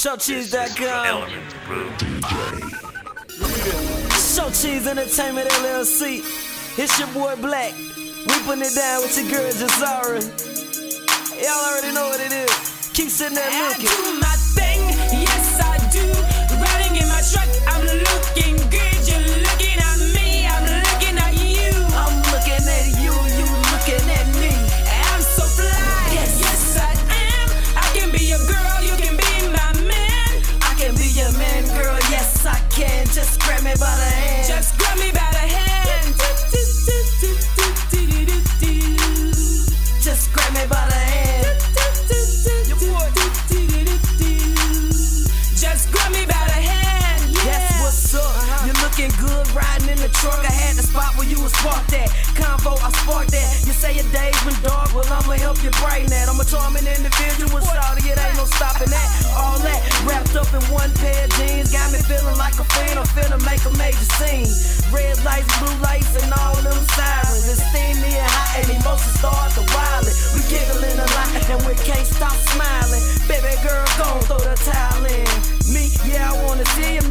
ShowCheese.com. ShowCheese Entertainment LLC. It's your boy Black. We putting it down with your girl Jazara. Y'all already know what it is. Keep sitting there looking. I do my thing, yes I do. Riding in my truck, I'm looking good. You're looking at me, I'm looking at you. I'm looking at you, you looking at me. I'm so fly, yes I am. I can be your girl, you can be my man. I can be your man, girl, yes I can. Just grab me by the hand. Just grab me by the hand. Just grab me by the hand. Just grab me by the hand. Yeah. That's what's up. You're looking good riding in the truck. I had the spot where you was parked at. Convo, I sparked that. You say your days been dark, well I'ma help you brighten that. I'm a charming individual, shawty, it ain't no stopping that. All that wrapped up in one pair of jeans got me feeling like a fan. I'm finna make a major scene. Red lights, blue lights, and all them sirens. It's steamy and hot, and emotions start to wildin'. We giggling a lot, and we can't stop smiling. Baby girl, gon' throw the towel in. Me, yeah, I wanna see you